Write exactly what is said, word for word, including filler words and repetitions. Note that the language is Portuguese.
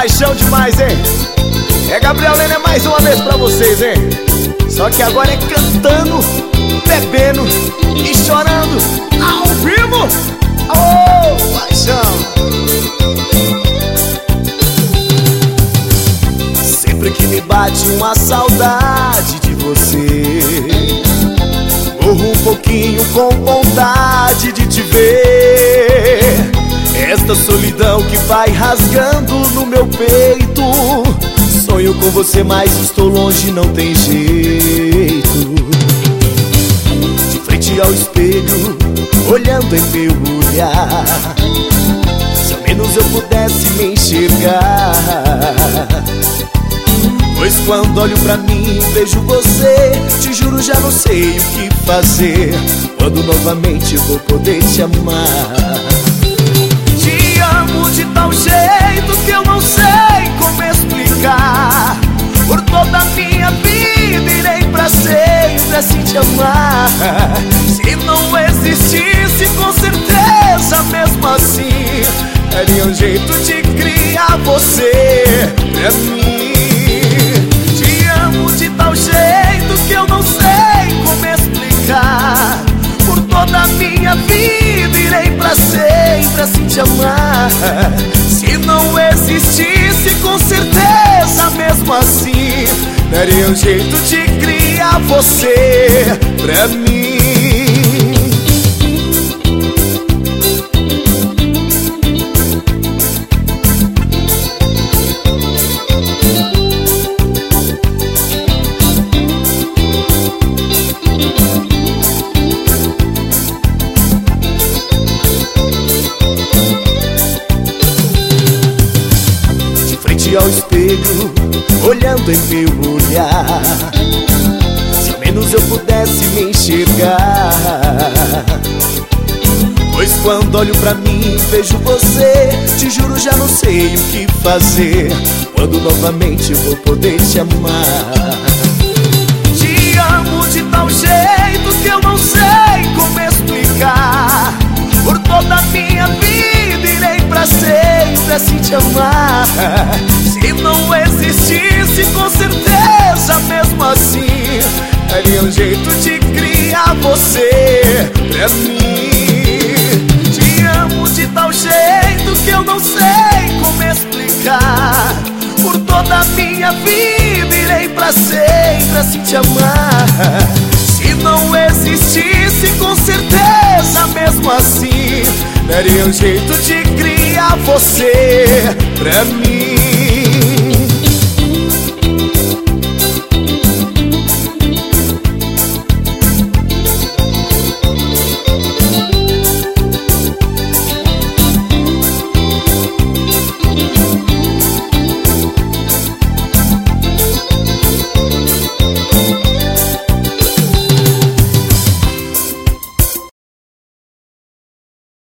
paixão demais, hein? É Gabriel Lene mais uma vez pra vocês, hein? Só que agora é cantando, bebendo e chorando ao vivo. Oh, paixão! Sempre que me bate uma saudade de você, morro um pouquinho com vontade de te ver. Esta solidão que vai rasgando no meu peito, sonho com você, mas estou longe, não tem jeito. De frente ao espelho, olhando em meu olhar, se ao menos eu pudesse me enxergar. Pois quando olho pra mim, vejo você, te juro já não sei o que fazer. Quando novamente vou poder te amar. Te amo de tal jeito que eu não sei como explicar. Por toda a minha vida irei pra sempre assim te amar. Se não existisse, com certeza mesmo assim daria um jeito de criar você pra mim. Te amo de tal jeito que eu não sei como explicar. Por toda a minha vida irei pra sempre assim te amar. Se não existisse, com certeza mesmo assim daria um jeito de criar você pra mim. Ao espelho, olhando em meu olhar, se ao menos eu pudesse me enxergar. Pois quando olho pra mim, vejo você, te juro já não sei o que fazer. Quando novamente vou poder te amar. Te amo de tal jeito que eu não sei como explicar. Por toda a minha vida irei pra sempre assim te amar. Se não existisse, com certeza mesmo assim daria um jeito de criar você pra mim. Te amo de tal jeito que eu não sei como explicar. Por toda a minha vida irei pra sempre assim te amar. Se não existisse, com certeza mesmo assim daria um jeito de criar você pra mim.